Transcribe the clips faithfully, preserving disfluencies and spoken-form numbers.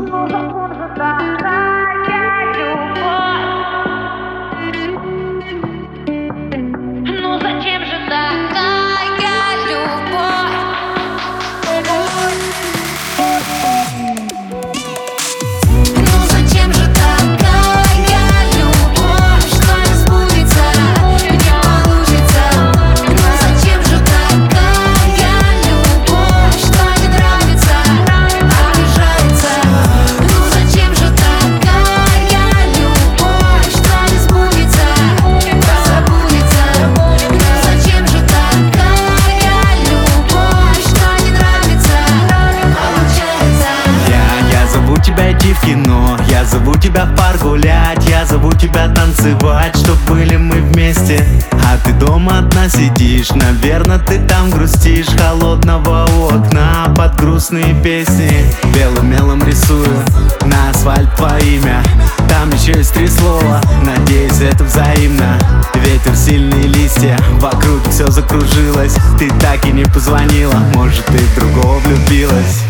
Ну зачем же такая любовь? Ну зачем же такая любовь, что не сбудется, не получится? Ну зачем же такая любовь, что не нравится, обижается? Ну зачем же такая любовь, что не сбудется, забудется? Ну зачем же такая любовь, что не нравится, получается? Я, я зову тебя идти в кино, я зову тебя в парк гулять, я зову тебя танцевать, чтоб были мы вместе. А ты дома одна сидишь, наверное, ты там грустишь. Холодного у окна под грустные песни белым мелом рисую на асфальт твое имя. Там еще есть три слова, надеюсь, это взаимно. Ветер, сильные листья, вокруг все закружилось. Ты так и не позвонила, может, ты в другого влюбилась.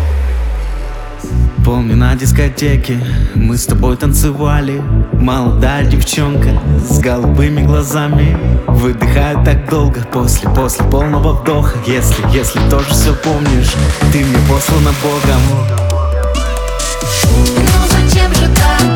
Помню, на дискотеке мы с тобой танцевали. Молодая девчонка с голубыми глазами выдыхает так долго после, после полного вдоха. Если, если тоже все помнишь, ты мне послана Богом. Ну зачем же так?